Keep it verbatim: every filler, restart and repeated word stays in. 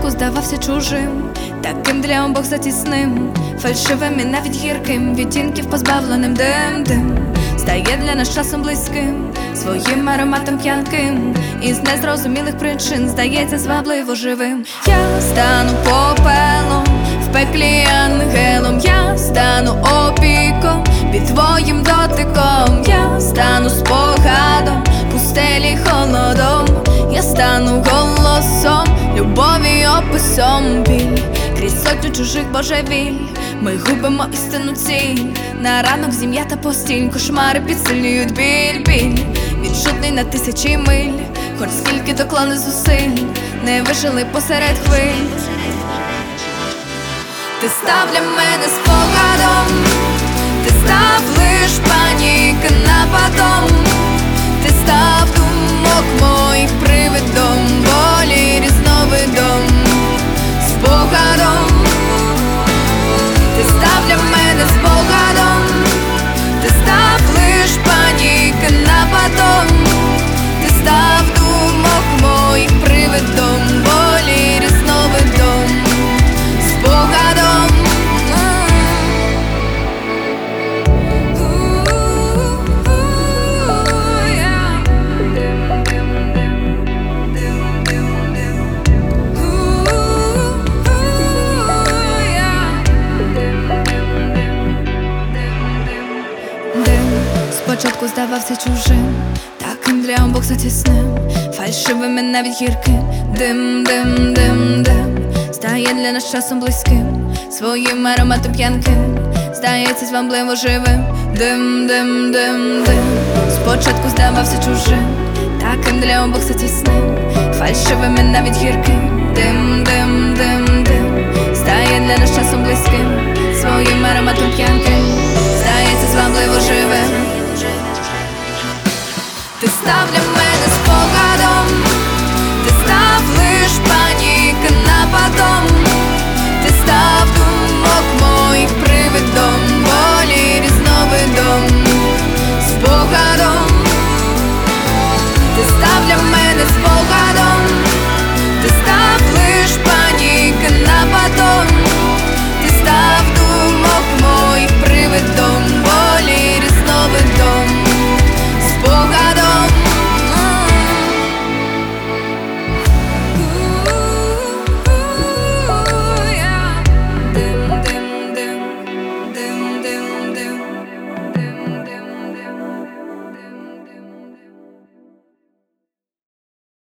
спочатку здавався чужим, таким для обох затісним, фальшивим і навіть гірким, відтінків позбавленим дим-дим. Стає для нас часом близьким, своїм ароматом п'янким, із незрозумілих причин здається звабливо живим. Я стану попелом, в пеклі ангелом, я стану опіком під твоїм дотиком, я стану спогадом, пустелі холодом, я стану голосом, любові описом. Біль крізь сотню чужих божевіль, ми губимо істину ціль. На ранок зім'ята постіль, кошмари підсилюють біль, біль відчутний на тисячі миль, хоч скільки доклали зусиль, не вижили посеред хвиль. Ти став для мене спогадом, ти став лиш паніка нападом, ти став думок моїх привидом, болі різновидом, спогадом. Ти став для мене спогадом, ти став лиш паніка нападом, ти став думок моїх привидом, болі різновидом, спогадом. Спочатку здавався чужим, таким для обох затісним, фальшивим і навіть гірким, дим, дим, дим, дим. Стає для нас часом близьким, своїм ароматом п'янким, здається звабливо живим, дим, дим, дим, дим. Спочатку здавався чужим, таким для обох затісним, фальшивим і навіть гірким, дим, дим, дим, дим. Стає для нас часом близьким, своїм ароматом п'янким, здається звабливо живим. Ти став для